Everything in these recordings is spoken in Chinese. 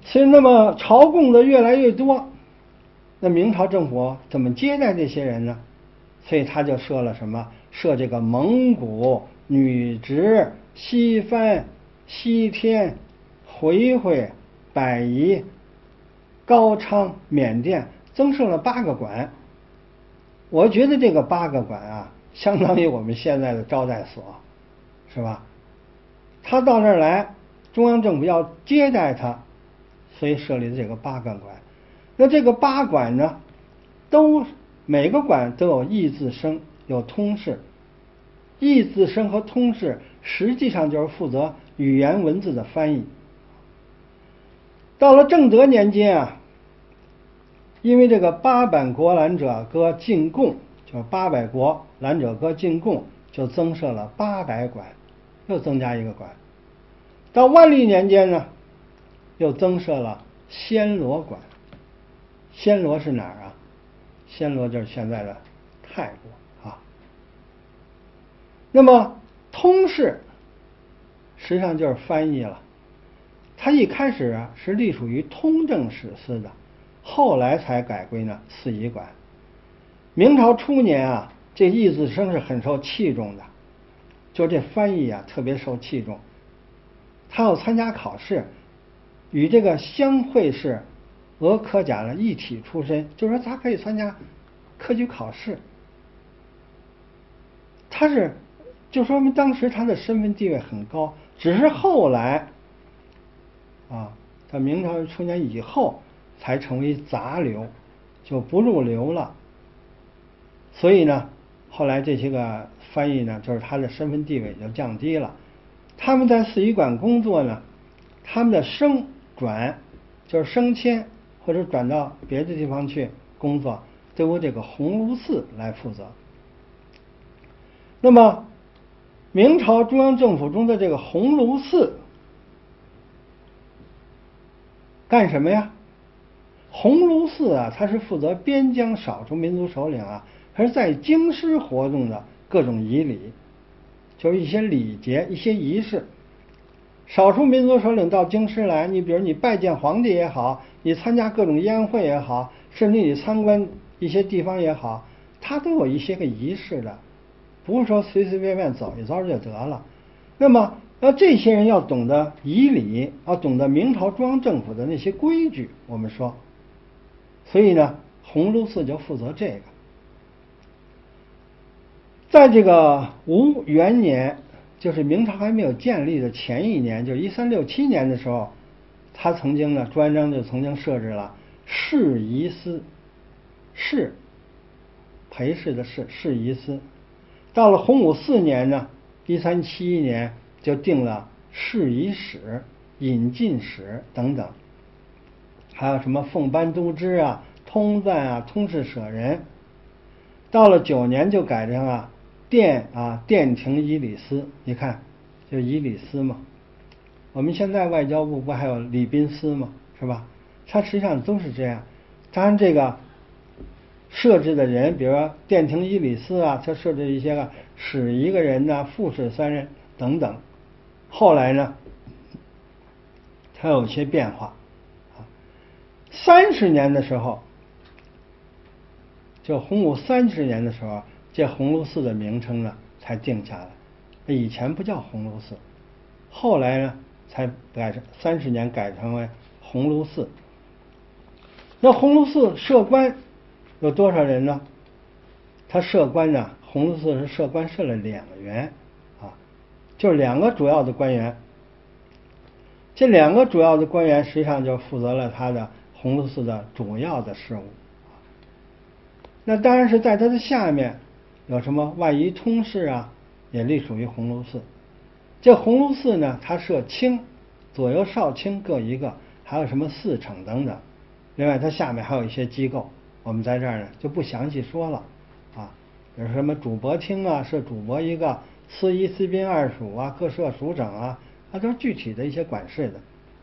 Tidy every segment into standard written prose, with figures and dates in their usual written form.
所以那么朝贡的越来越多，那明朝政府怎么接待这些人呢？所以他就设了什么？设这个蒙古、女直、西番、西天、回回、百夷、高昌、缅甸，增设了8个馆。我觉得这个8个馆啊，相当于我们现在的招待所，是吧？他到那儿来，中央政府要接待他，所以设立的这个8个馆。那这个8馆呢，每个馆都有译字生，有通事。译字生和通事实际上就是负责语言文字的翻译。到了正德年间啊，因为这个800国览者歌进贡，就是800国览者歌进贡，就增设了800馆，又增加1个馆。到万历年间呢，又增设了暹罗馆。暹罗是哪儿啊？暹罗就是现在的泰国啊。那么通事实际上就是翻译了。它一开始啊是隶属于通政使司的，后来才改归呢司仪馆。明朝初年啊，这译字生是很受器重的，就这翻译啊特别受器重。他要参加考试，与这个湘会试、俄科甲的一体出身，就是说他可以参加科举考试。他是就说明当时他的身份地位很高，只是后来啊，在明朝初年以后才成为杂流，就不入流了。所以呢，后来这些个翻译呢，就是他的身份地位就降低了。他们在司仪馆工作呢，他们的升转就是升迁或者转到别的地方去工作，都由这个鸿胪寺来负责。那么明朝中央政府中的这个鸿胪寺干什么呀？鸿胪寺啊，它是负责边疆少数民族首领啊，还是在京师活动的各种仪礼，就是一些礼节、一些仪式。少数民族首领到京师来，你比如你拜见皇帝也好，你参加各种宴会也好，甚至你参观一些地方也好，它都有一些个仪式的，不是说随随便便走一遭就得了。那么这些人要懂得仪礼，要懂得明朝中央政府的那些规矩，我们说，所以呢，鸿胪寺就负责这个。在这个吴元年，就是明朝还没有建立的前一年，就1367年的时候，他曾经呢，朱元璋就曾经设置了侍仪司，侍陪侍的侍仪司。到了洪武4年呢，1371年就定了侍仪使、引进使等等，还有什么奉班都知啊、通赞啊、通事舍人。到了9年就改成了殿廷仪礼司，你看就仪礼司嘛。我们现在外交部不还有礼宾司嘛，是吧？它实际上都是这样。当然这个设置的人，比如说殿廷仪礼司啊，它设置一些个使1个人呢，副使3人等等。后来呢，它有些变化。30年的时候，就洪武30年的时候，这鸿胪寺的名称呢才定下来。以前不叫鸿胪寺，后来呢才改成30年改成为鸿胪寺。那鸿胪寺设官有多少人呢？他设官呢，鸿胪寺是设官设了2员啊，就是2个主要的官员。这2个主要的官员实际上就负责了他的鸿胪寺的主要的事务。那当然是在他的下面有什么外夷通事啊，也隶属于鸿胪寺。这鸿胪寺呢，它设卿，左右少卿各1个，还有什么司惩等等。另外它下面还有一些机构，我们在这儿呢就不详细说了啊，比如什么主簿厅啊，设主簿1个，司仪司宾2属啊，各设属整啊，它都是具体的一些管事的。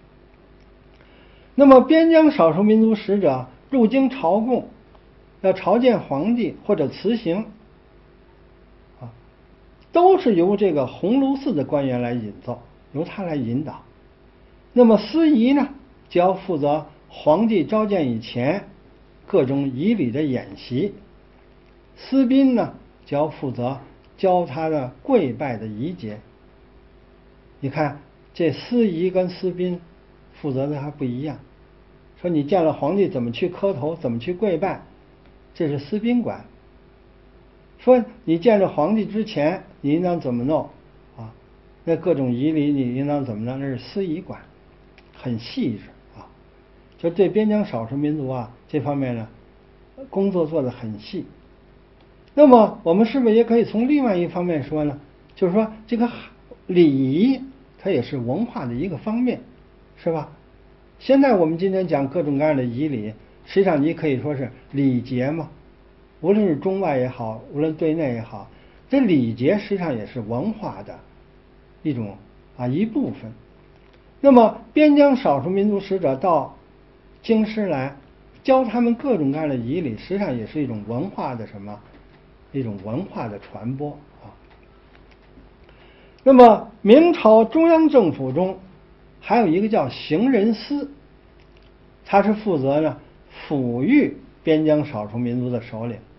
那么边疆少数民族使者入京朝贡，要朝见皇帝或者辞行啊，都是由这个鸿胪寺的官员来引奏，由他来引导。那么司仪呢， 就要负责皇帝召见以前各种仪礼的演习，司宾呢就要负责教他的跪拜的仪节。你看这司仪跟司宾负责的还不一样，说你见了皇帝怎么去磕头，怎么去跪拜，这是司宾管；说你见着皇帝之前你应当怎么弄啊，那各种仪礼你应当怎么弄，那是司仪管，很细致啊。就对边疆少数民族啊这方面呢工作做得很细。那么我们是不是也可以从另外一方面说呢，就是说这个礼仪它也是文化的一个方面，是吧？现在我们今天讲各种各样的仪礼，实际上你可以说是礼节嘛，无论是中外也好，无论对内也好，这礼节实际上也是文化的一种一部分。那么边疆少数民族使者到京师来教他们各种各样的仪礼，实际上也是一种文化的什么？一种文化的传播啊。那么明朝中央政府中还有一个叫行人司，他是负责呢抚育边疆少数民族的首领。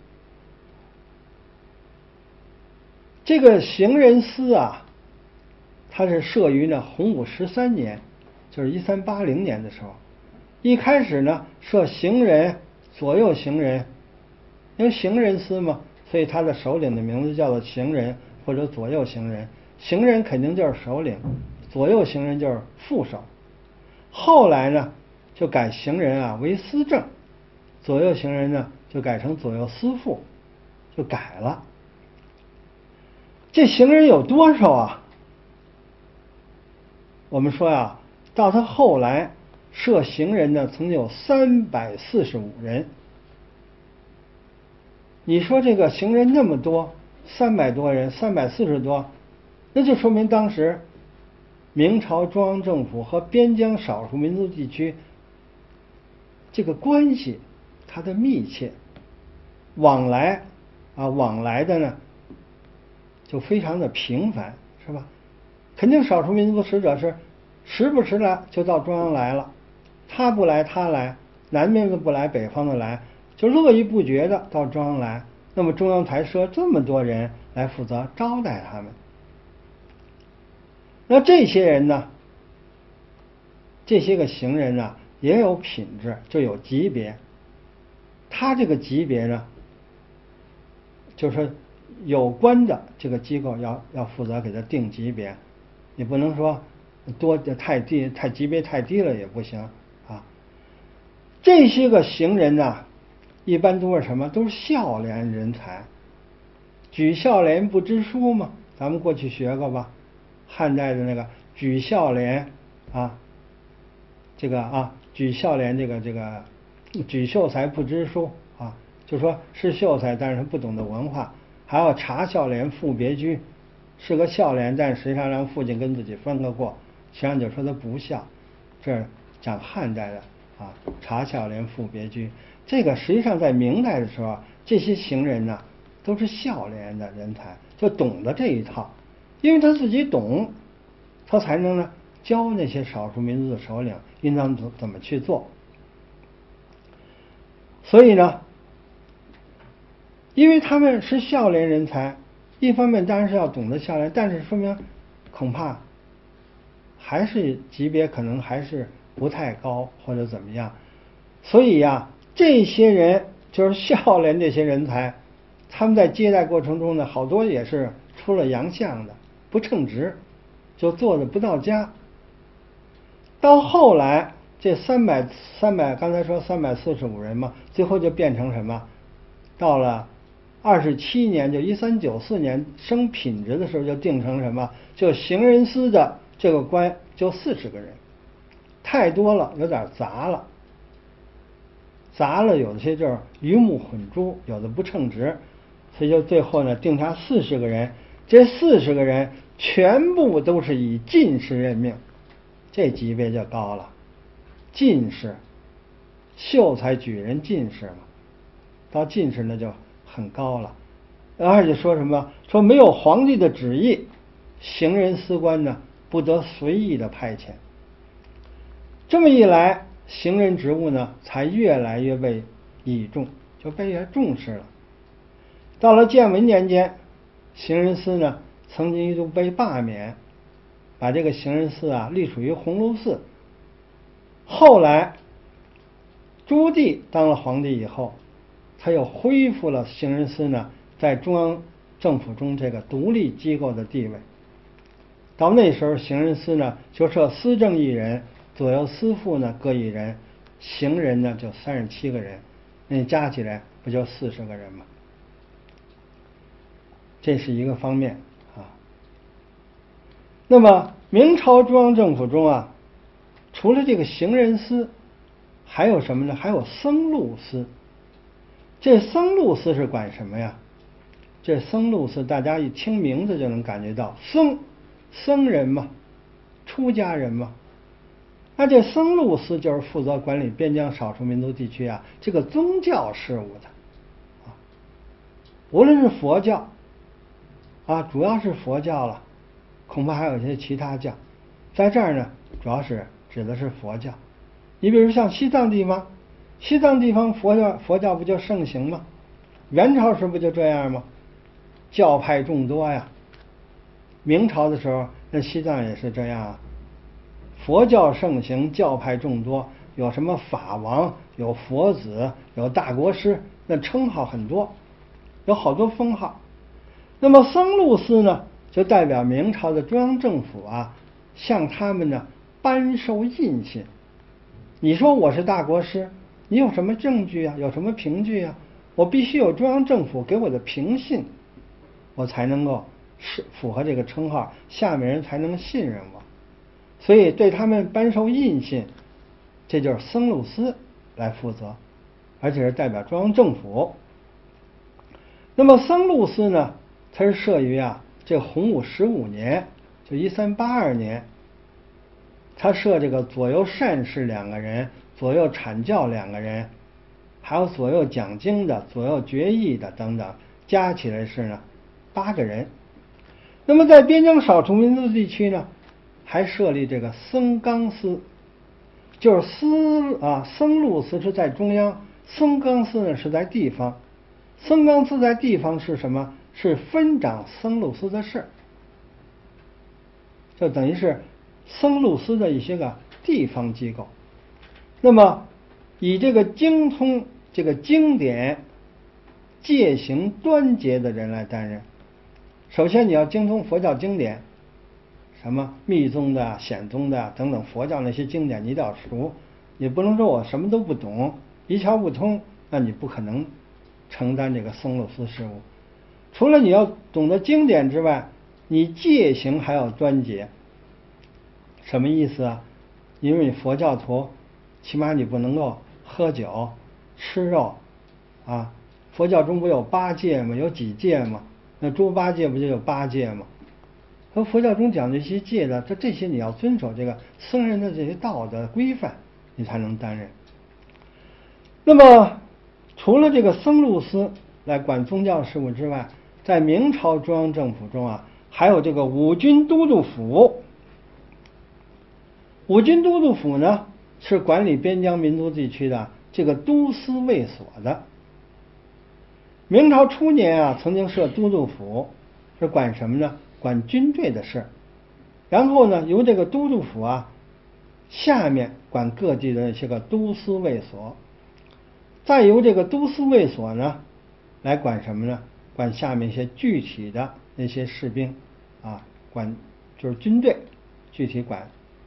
这个行人司啊，它是设于呢洪武13年，就是1380年的时候。一开始呢设行人、左右行人，因为行人司嘛，所以他的首领的名字叫做行人或者左右行人。行人肯定就是首领，左右行人就是副手。后来呢就改行人为司正，左右行人呢就改成左右司副，就改了。这行人有多少啊？我们说到他后来设行人呢曾经有345人。你说这个行人那么多，300多人，340多，那就说明当时明朝中央政府和边疆少数民族地区这个关系它的密切，往来的呢就非常的频繁，是吧？肯定少数民族使者是时不时来就到中央来了，他不来他来，南边的不来北方的来，就络绎不绝的到中央来。那么中央台设这么多人来负责招待他们。那这些人呢，这些个行人呢也有品质，就有级别。他这个级别呢，就是说有关的这个机构要负责给他定级别，你不能说多太低，级别太低了也不行啊。这些个行人呢，一般都是什么？都是孝廉人才。举孝廉不知书嘛，咱们过去学过吧？汉代的那个举孝廉举孝廉这个举秀才不知书啊，就说是秀才，但是他不懂得文化。还要察孝廉父别居，是个孝廉，但实际上让父亲跟自己分个过，实际上就说他不孝。这讲汉代的察孝廉父别居，这个实际上在明代的时候，这些行人呢都是孝廉的人才，就懂得这一套，因为他自己懂，他才能呢教那些少数民族的首领应当怎么去做。所以呢，因为他们是孝廉人才，一方面当然是要懂得孝廉，但是说明恐怕还是级别可能还是不太高或者怎么样。所以这些人就是孝廉这些人才，他们在接待过程中呢，好多也是出了洋相的，不称职，就做的不到家。到后来这300刚才说345人嘛，最后就变成什么？到了27年，就1394年升品职的时候，就定成什么？就行人司的这个官就40个人，太多了，有点杂了。有些就是鱼目混珠，有的不称职，所以就最后呢定下40个人。这40个人全部都是以进士任命，这级别就高了。进士，秀才举人进士嘛，到进士那就很高了。而且说什么？说没有皇帝的旨意，行人司官呢不得随意的派遣。 这么一来，行人职务呢才越来越被倚重，就被越重视了。到了建文年间，行人司呢曾经一度被罢免，把这个行人司啊隶属于鸿胪寺。后来朱棣当了皇帝以后，他又恢复了行人司呢在中央政府中这个独立机构的地位。到那时候，行人司呢就设司正一人，左右司副呢各一人，行人呢就37个人，那加起来不就40个人吗？这是一个方面啊。那么明朝中央政府中啊，除了这个行人司，还有什么呢？还有僧录司。这僧录司是管什么呀？这僧录司大家一听名字就能感觉到，僧人嘛，出家人嘛。那这僧录司就是负责管理边疆少数民族地区啊这个宗教事务的啊，无论是佛教啊，主要是佛教了，恐怕还有一些其他教，在这儿呢，主要是指的是佛教。你比如像西藏地方，西藏地方佛教不就盛行吗？元朝时不就这样吗？教派众多呀。明朝的时候，那西藏也是这样啊，佛教盛行，教派众多，有什么法王，有佛子，有大国师，那称号很多，有好多封号。那么僧录司呢，就代表明朝的中央政府啊，向他们呢颁授印信。你说我是大国师，你有什么证据啊？有什么凭据啊？我必须有中央政府给我的凭信，我才能够是符合这个称号，下面人才能信任我。所以对他们颁授印信，这就是僧录司来负责，而且是代表中央政府。那么僧录司呢，它是设于这洪武15年，就1382年，他设这个左右善士2个人，左右阐教2个人，还有左右讲经的、左右决议的等等，加起来是呢8个人。那么在边疆少数民族地区呢，还设立这个僧纲司，就是僧录司是在中央，僧纲司呢是在地方。僧纲司在地方是什么？是分掌僧录司的事，就等于是僧录司的一些个地方机构。那么以这个精通这个经典、戒行端结的人来担任。首先你要精通佛教经典，什么密宗的、显宗的等等佛教那些经典你得要熟，你不能说我什么都不懂，一窍不通，那你不可能承担这个僧录司事务。除了你要懂得经典之外，你戒行还要端结。什么意思啊？因为你佛教徒，起码你不能够喝酒、吃肉啊。佛教中不有8戒吗？有几戒吗？那猪八戒不就有8戒吗？和佛教中讲这些戒的，这些你要遵守这个僧人的这些道德规范，你才能担任。那么除了这个僧录司来管宗教事务之外，在明朝中央政府中啊，还有这个五军都督府。五军都督府呢，是管理边疆民族地区的这个都司卫所的。明朝初年啊，曾经设都督府，是管什么呢？管军队的事。然后呢，由这个都督府啊，下面管各地的一些个都司卫所，再由这个都司卫所呢，来管什么呢？管下面一些具体的那些士兵啊，管就是军队具体管。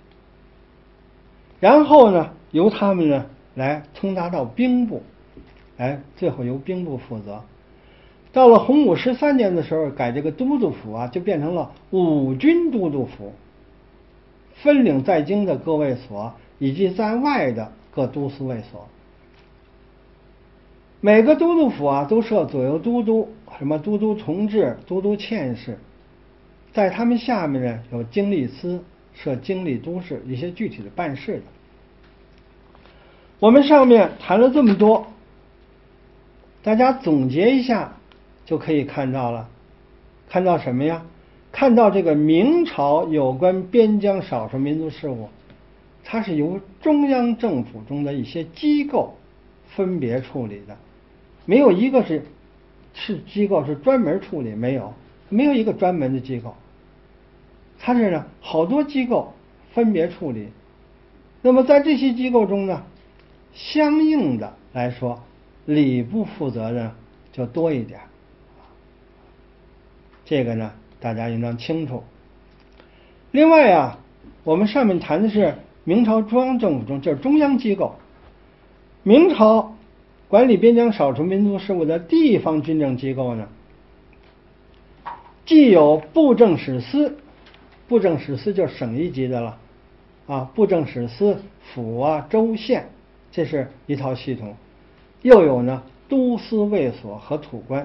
然后呢，由他们呢来通达到兵部，最后由兵部负责。到了洪武13年的时候，改这个都督府啊，就变成了五军都督府，分领在京的各卫所以及在外的各都司卫所。每个都督府啊都设左右都督，什么都督同治、都督佥事，在他们下面呢有经历司，设经历都事，一些具体的办事的。我们上面谈了这么多，大家总结一下就可以看到了。看到什么呀？看到这个明朝有关边疆少数民族事务，它它是由中央政府中的一些机构分别处理的，没有一个是机构是专门处理，没有一个专门的机构，它是呢好多机构分别处理。那么在这些机构中呢，相应的来说，礼部负责任就多一点。这个呢，大家应当清楚。另外啊，我们上面谈的是明朝中央政府中，就是中央机构。明朝管理边疆少数民族事务的地方军政机构呢，既有布政使司，布政使司就是省一级的了啊，布政使司、府啊、州、县，这是一套系统。又有呢都司卫所和土官。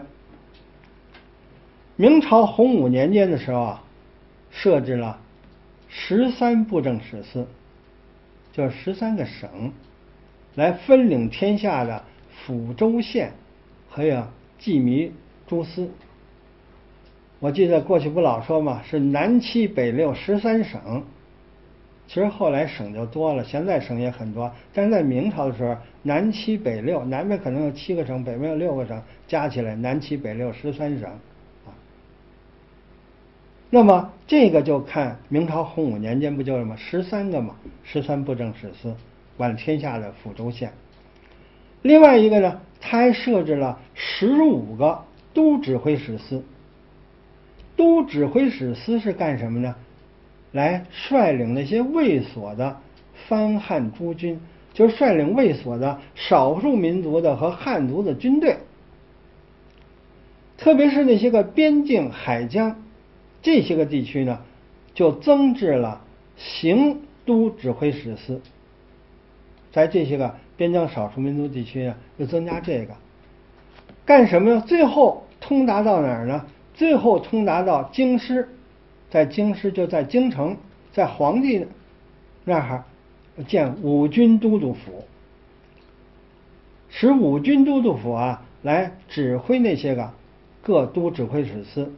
明朝洪武年间的时候啊，设置了13布政使司，就是13个省，来分领天下的府州县还有羁縻诸司。我记得过去不老说嘛，是南七北六13省。其实后来省就多了，现在省也很多，但是在明朝的时候，南七北六，南边可能有7个省，北边有6个省，加起来南七北六13省。那么这个就看明朝洪武年间不就什么13个嘛，13布政使司管天下的府州县。另外一个呢，他还设置了15个都指挥使司。都指挥使司是干什么呢？来率领那些卫所的藩汉诸军，就是率领卫所的少数民族的和汉族的军队，特别是那些个边境海疆这些个地区呢，就增置了行都指挥使司。在这些个边疆少数民族地区呢，又增加这个，干什么呢？最后通达到哪儿呢？最后通达到京师，在京师就在京城，在皇帝那儿建五军都督府，使五军都督府啊来指挥那些个各都指挥使司。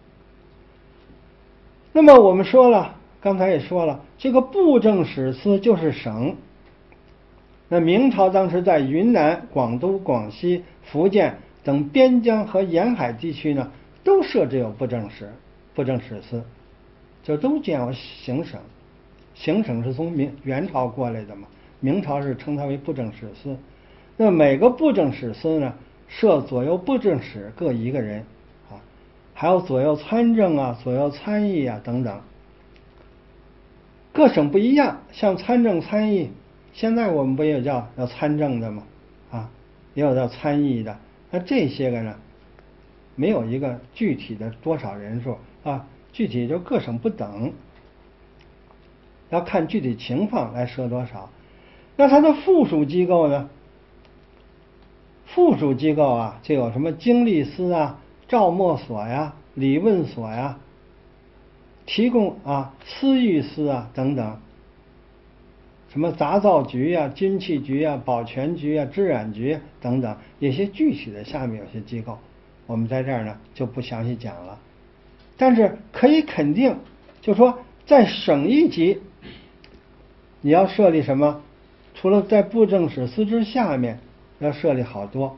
那么我们说了，刚才也说了，这个布政使司就是省。那明朝当时在云南、广东、广西、福建等边疆和沿海地区呢，都设置有布政使司，就都建有行省。行省是从元朝过来的嘛，明朝是称它为布政使司。那每个布政使司呢，设左右布政使各1个人啊，还有左右参政啊、左右参议啊等等。各省不一样，像参政、参议，现在我们不也叫参政的吗？啊，也有叫参议的。那这些个呢，没有一个具体的多少人数啊，具体就各省不等，要看具体情况来设多少。那它的附属机构呢？附属机构啊，就有什么经历司啊、诏墨所呀、理问所呀、提供啊、司御司啊等等，什么杂造局啊、军器局啊、保全局啊、治染局等等，有些具体的下面有些机构，我们在这儿呢就不详细讲了。但是可以肯定，就说在省一级，你要设立什么？除了在布政使司之下面，要设立好多。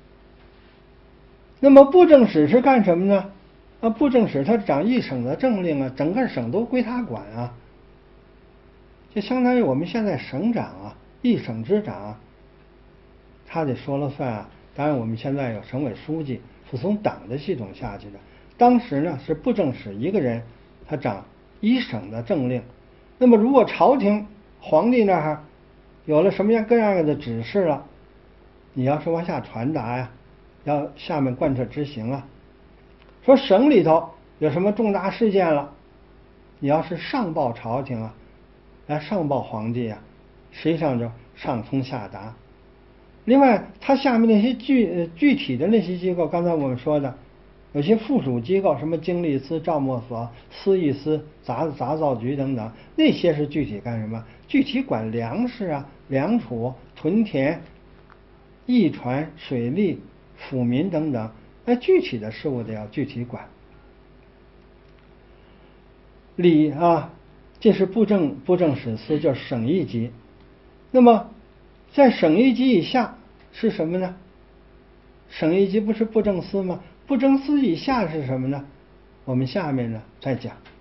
那么布政使是干什么呢？布政使他掌一省的政令啊，整个省都归他管啊，就相当于我们现在省长啊，一省之长，他得说了算啊。当然我们现在有省委书记，是从党的系统下去的。当时呢是布政使1个人，他掌一省的政令。那么如果朝廷皇帝那儿有了什么样各样的指示了，你要是往下传达呀，要下面贯彻执行啊。说省里头有什么重大事件了，你要是上报朝廷啊，来上报皇帝啊，实际上就上通下达。另外，它下面那些具体的那些机构，刚才我们说的，有些附属机构，什么经历司、诏墨所、司御司、杂造局等等，那些是具体干什么？具体管粮食啊、粮储、屯田、驿船、水利、抚民等等，那具体的事务得要具体管。 这是布政使司，叫省一级。那么在省一级以下是什么呢？省一级不是布政司吗？布政司以下是什么呢？我们下面呢再讲。